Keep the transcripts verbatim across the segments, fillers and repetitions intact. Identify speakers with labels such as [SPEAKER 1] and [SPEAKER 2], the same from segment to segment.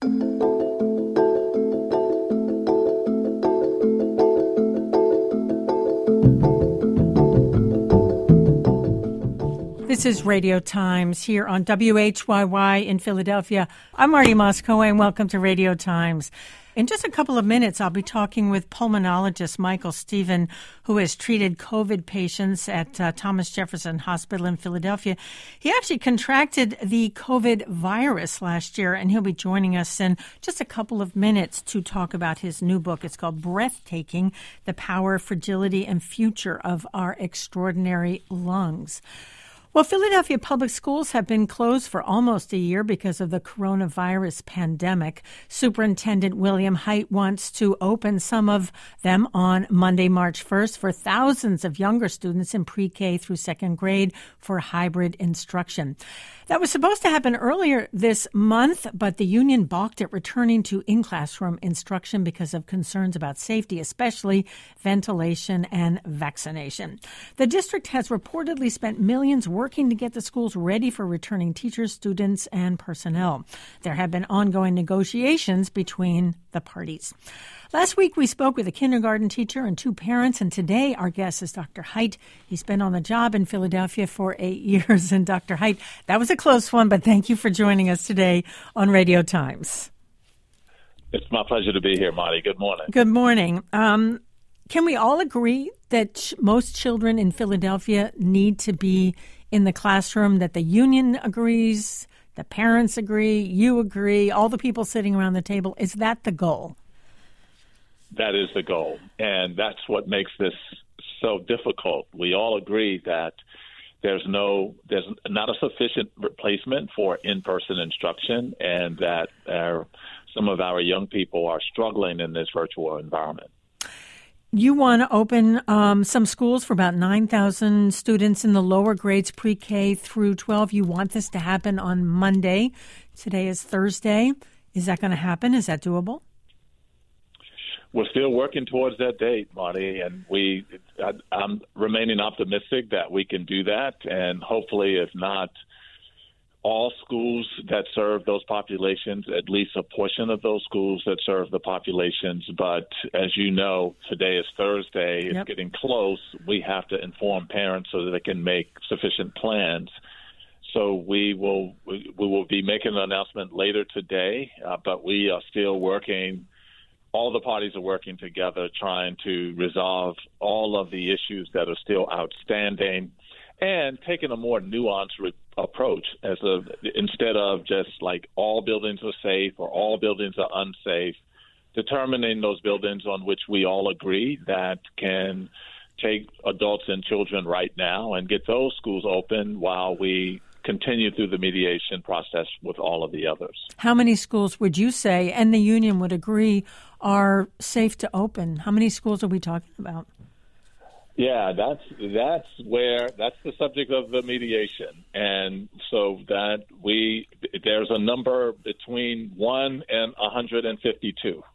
[SPEAKER 1] This is Radio Times here on W H Y Y in Philadelphia. I'm Marty Moscow, and welcome to Radio Times. In just a couple of minutes, I'll be talking with pulmonologist Michael Stephen, who has treated COVID patients at uh, Thomas Jefferson Hospital in Philadelphia. He actually contracted the COVID virus last year, and he'll be joining us in just a couple of minutes to talk about his new book. It's called Breathtaking: The Power, Fragility, and Future of Our Extraordinary Lungs. Well, Philadelphia public schools have been closed for almost a year because of the coronavirus pandemic. Superintendent William Hite wants to open some of them on Monday, March first, for thousands of younger students in pre-K through second grade for hybrid instruction. That was supposed to happen earlier this month, but the union balked at returning to in-classroom instruction because of concerns about safety, especially ventilation and vaccination. The district has reportedly spent millions working to get the schools ready for returning teachers, students, and personnel. There have been ongoing negotiations between the parties. Last week, we spoke with a kindergarten teacher and two parents, and today our guest is Doctor Hite. He's been on the job in Philadelphia for eight years. And Doctor Hite, that was a close one, but thank you for joining us today on Radio Times.
[SPEAKER 2] It's my pleasure to be here, Marty. Good morning.
[SPEAKER 1] Good morning. Um, can we all agree that ch- most children in Philadelphia need to be in the classroom, that the union agrees, the parents agree, you agree, all the people sitting around the table? Is that the goal?
[SPEAKER 2] That is the goal, and that's what makes this so difficult. We all agree that there's no, there's not a sufficient replacement for in-person instruction, and that our, some of our young people are struggling in this virtual environment.
[SPEAKER 1] You want to open um, some schools for about nine thousand students in the lower grades, pre-K through twelve. You want this to happen on Monday. Today is Thursday. Is that going to happen? Is that doable?
[SPEAKER 2] We're still working towards that date, Marty, and we, I, I'm remaining optimistic that we can do that, and hopefully, if not all schools that serve those populations, at least a portion of those schools that serve the populations. But as you know, today is Thursday. It's
[SPEAKER 1] yep.
[SPEAKER 2] getting close. We have to inform parents so that they can make sufficient plans. So we will we will be making an announcement later today, uh, but we are still working. All the parties are working together trying to resolve all of the issues that are still outstanding and taking a more nuanced re- approach as a, instead of just like all buildings are safe or all buildings are unsafe, determining those buildings on which we all agree that can take adults and children right now and get those schools open while we continue through the mediation process with all of the others.
[SPEAKER 1] How many schools would you say, and the union would agree, are safe to open? How many schools are we talking about?
[SPEAKER 2] Yeah, that's that's where that's the subject of the mediation, and so that we there's a number between one and one hundred fifty-two.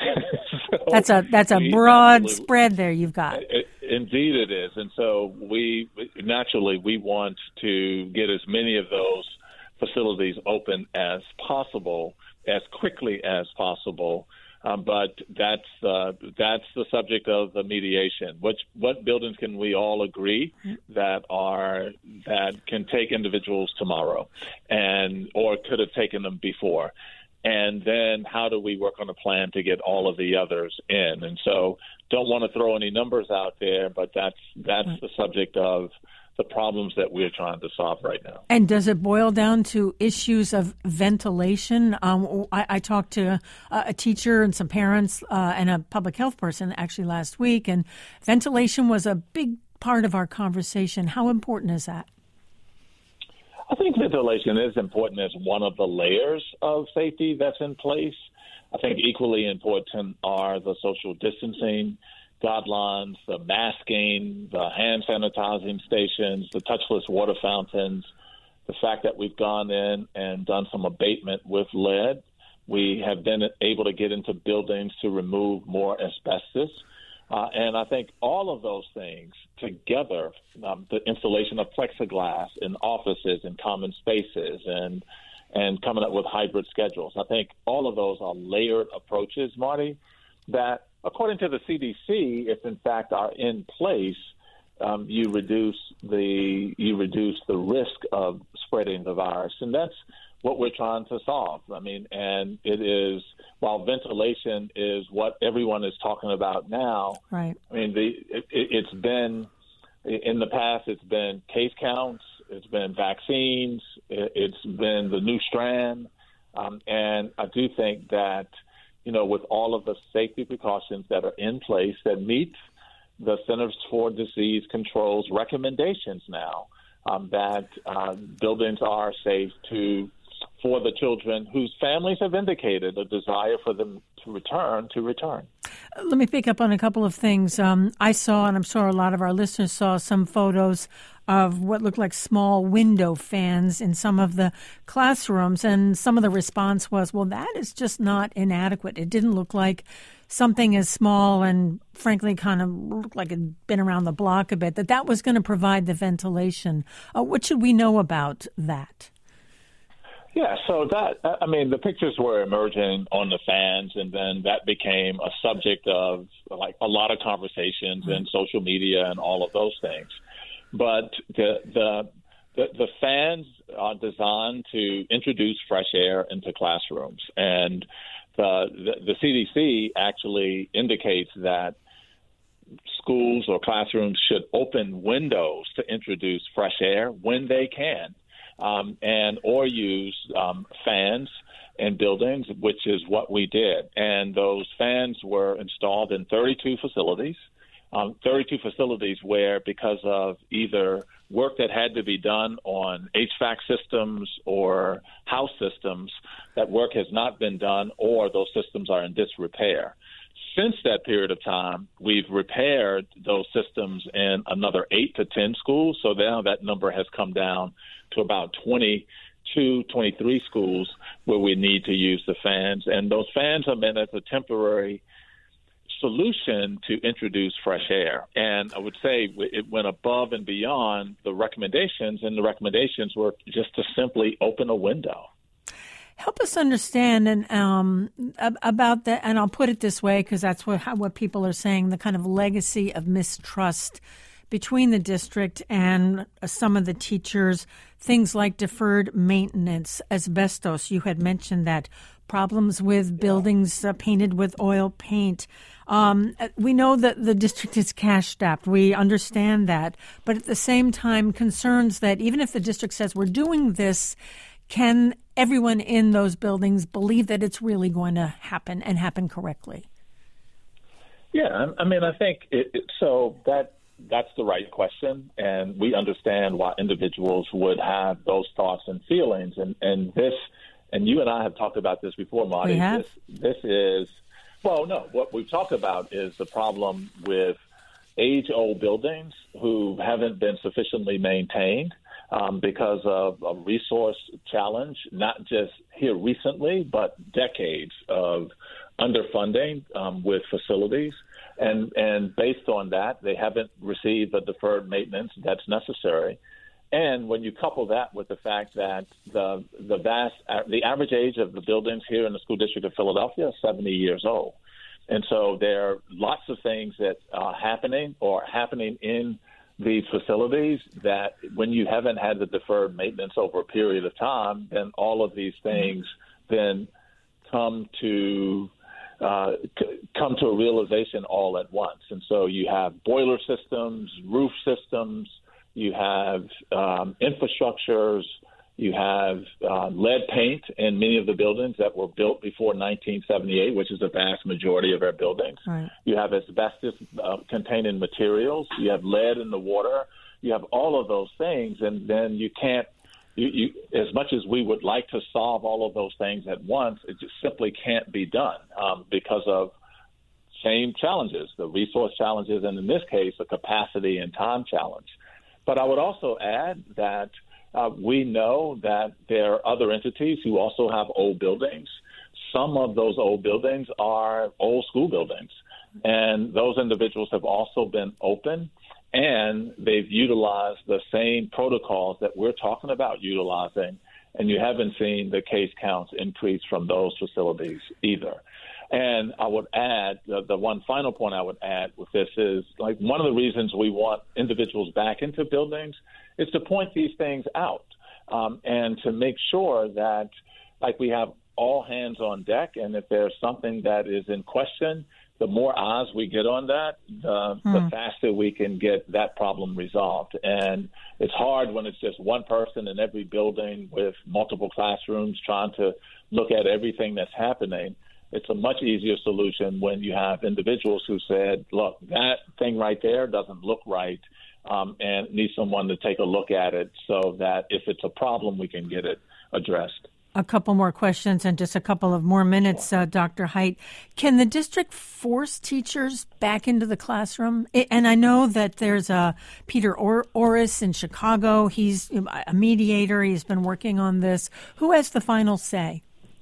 [SPEAKER 2] so
[SPEAKER 1] that's a that's a broad spread there you've got.
[SPEAKER 2] It, indeed, it is, and so we naturally we want to get as many of those facilities open as possible, as quickly as possible. Um, but that's uh, that's the subject of the mediation. Which what buildings can we all agree that are that can take individuals tomorrow, and or could have taken them before, and then how do we work on a plan to get all of the others in? And so, don't want to throw any numbers out there, but that's that's the subject of the problems that we're trying to solve right now.
[SPEAKER 1] And does it boil down to issues of ventilation? Um, I, I talked to a, a teacher and some parents uh, and a public health person actually last week, and ventilation was a big part of our conversation. How important is that?
[SPEAKER 2] I think ventilation is important as one of the layers of safety that's in place. I think equally important are the social distancing guidelines, the masking, the hand sanitizing stations, the touchless water fountains, the fact that we've gone in and done some abatement with lead. We have been able to get into buildings to remove more asbestos. Uh, and I think all of those things together, um, the installation of plexiglass in offices and common spaces and and coming up with hybrid schedules. I think all of those are layered approaches, Marty, that according to the C D C, if in fact are in place, um, you reduce the you reduce the risk of spreading the virus, and that's what we're trying to solve. I mean, and it is, while ventilation is what everyone is talking about now,
[SPEAKER 1] right.
[SPEAKER 2] I mean, the it, it's been, in the past, it's been case counts, it's been vaccines, it's been the new strand, um, and I do think that, you know, with all of the safety precautions that are in place that meet the Centers for Disease Control's recommendations now, um, that uh, buildings are safe to for the children whose families have indicated a desire for them to return, to return.
[SPEAKER 1] Let me pick up on a couple of things. Um, I saw, and I'm sure a lot of our listeners saw, some photos of what looked like small window fans in some of the classrooms, and some of the response was, well, that is just not inadequate. It didn't look like something as small and, frankly, kind of looked like it had been around the block a bit, that that was going to provide the ventilation. Uh, what should we know about that?
[SPEAKER 2] Yeah, so that, I mean, the pictures were emerging on the fans, and then that became a subject of, like, a lot of conversations in social media and all of those things. But the the the, the fans are designed to introduce fresh air into classrooms, and the, the the C D C actually indicates that schools or classrooms should open windows to introduce fresh air when they can. Um, and or use um, fans in buildings, which is what we did. And those fans were installed in thirty-two facilities, um, thirty-two facilities where, because of either work that had to be done on H V A C systems or house systems, that work has not been done, or those systems are in disrepair. Since that period of time, we've repaired those systems in another eight to ten schools. So now that number has come down to about twenty-two, twenty-three schools where we need to use the fans. And those fans are meant as a temporary solution to introduce fresh air. And I would say it went above and beyond the recommendations, and the recommendations were just to simply open a window.
[SPEAKER 1] Help us understand and um, about that, and I'll put it this way because that's what how, what people are saying, the kind of legacy of mistrust between the district and some of the teachers, things like deferred maintenance, asbestos. You had mentioned that, problems with buildings uh, painted with oil paint. Um, we know that the district is cash-strapped. We understand that. But at the same time, concerns that even if the district says we're doing this, can everyone in those buildings believe that it's really going to happen and happen correctly?
[SPEAKER 2] Yeah, I mean, I think it, it, so that that's the right question, and we understand why individuals would have those thoughts and feelings. And, and this, and you and I have talked about this before, Marty.
[SPEAKER 1] We have.
[SPEAKER 2] This, this is, well, no, what we've talked about is the problem with age-old buildings who haven't been sufficiently maintained. Um, because of a resource challenge, not just here recently, but decades of underfunding um, with facilities. And, and based on that, they haven't received the deferred maintenance that's necessary. And when you couple that with the fact that the the vast the average age of the buildings here in the school district of Philadelphia is seventy years old. And so there are lots of things that are happening or happening in these facilities that when you haven't had the deferred maintenance over a period of time, then all of these things then come to uh, c- come to a realization all at once. And so you have boiler systems, roof systems, you have um, infrastructures, you have uh, lead paint in many of the buildings that were built before nineteen seventy-eight, which is the vast majority of our buildings. Right. You have asbestos-containing uh, materials. You have lead in the water. You have all of those things, and then you can't, you, you, as much as we would like to solve all of those things at once, it just simply can't be done um, because of same challenges, the resource challenges, and in this case, a capacity and time challenge. But I would also add that Uh, we know that there are other entities who also have old buildings. Some of those old buildings are old school buildings, and those individuals have also been open, and they've utilized the same protocols that we're talking about utilizing and you haven't seen the case counts increase from those facilities either. And I would add, the, the one final point I would add with this is, like, one of the reasons we want individuals back into buildings is to point these things out um, and to make sure that, like, we have all hands on deck, and if there's something that is in question, the more eyes we get on that, the, mm. the faster we can get that problem resolved. And it's hard when it's just one person in every building with multiple classrooms trying to look at everything that's happening. It's a much easier solution when you have individuals who said, look, that thing right there doesn't look right, um, and need someone to take a look at it so that if it's a problem, we can get it addressed.
[SPEAKER 1] A couple more questions and just a couple of more minutes, uh, Doctor Hite. Can the district force teachers back into the classroom? And I know that there's a Peter Or- Orris in Chicago. He's a mediator. He's been working on this. Who has the final say?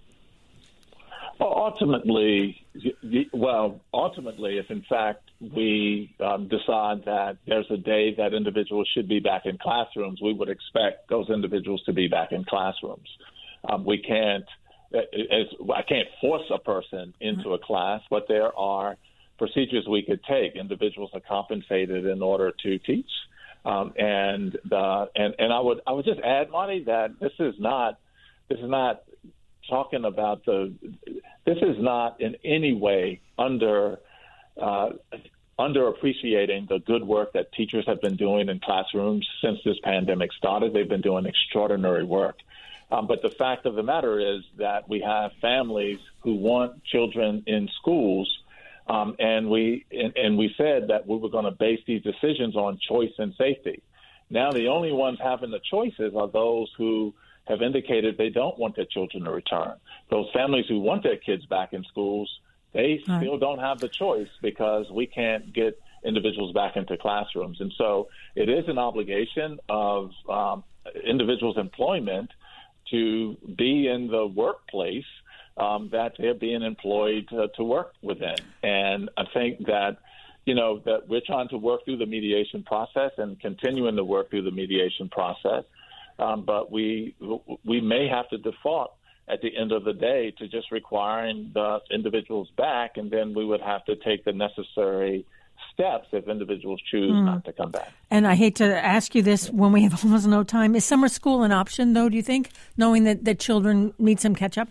[SPEAKER 2] Well, ultimately, well, ultimately, if in fact we um, decide that there's a day that individuals should be back in classrooms, we would expect those individuals to be back in classrooms. Um, we can't, as, I can't force a person into a class, but there are procedures we could take. Individuals are compensated in order to teach, um, and the, and and I would I would just add, Marty, that this is not this is not talking about the this is not in any way under uh, underappreciating the good work that teachers have been doing in classrooms since this pandemic started. They've been doing extraordinary work. Um, but the fact of the matter is that we have families who want children in schools, um, and we and, and we said that we were going to base these decisions on choice and safety. Now the only ones having the choices are those who have indicated they don't want their children to return. Those families who want their kids back in schools, they right. still don't have the choice because we can't get individuals back into classrooms. And so it is an obligation of um, individuals' employment to be in the workplace um, that they're being employed to, to work within. And I think that, you know, that we're trying to work through the mediation process and continuing to work through the mediation process. Um, but we we may have to default at the end of the day to just requiring the individuals back, and then we would have to take the necessary steps if individuals choose mm. not to come back.
[SPEAKER 1] And I hate to ask you this when we have almost no time. Is summer school an option, though, do you think, knowing that, that children need some catch-up?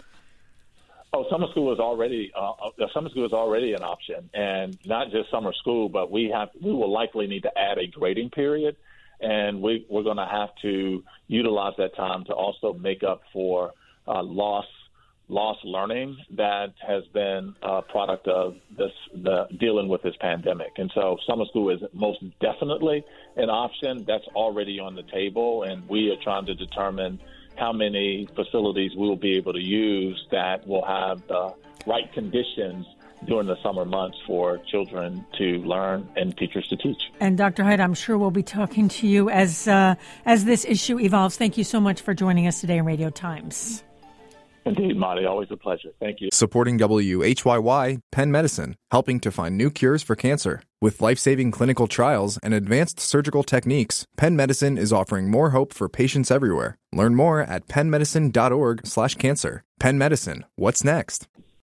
[SPEAKER 2] Oh, summer school is already uh, summer school is already an option, and not just summer school, but we have we will likely need to add a grading period, and we, we're going to have to utilize that time to also make up for uh, loss lost learning that has been a product of this the dealing with this pandemic. And so summer school is most definitely an option that's already on the table, and we are trying to determine how many facilities we will be able to use that will have the right conditions during the summer months for children to learn and teachers to teach.
[SPEAKER 1] And Doctor Hite, I'm sure we'll be talking to you as uh, as this issue evolves. Thank you so much for joining us today on Radio Times.
[SPEAKER 2] Indeed, Marty. Always a pleasure. Thank you.
[SPEAKER 3] Supporting W H Y Y, Penn Medicine, helping to find new cures for cancer. With life-saving clinical trials and advanced surgical techniques, Penn Medicine is offering more hope for patients everywhere. Learn more at penn medicine dot org slash cancer. Penn Medicine. What's next?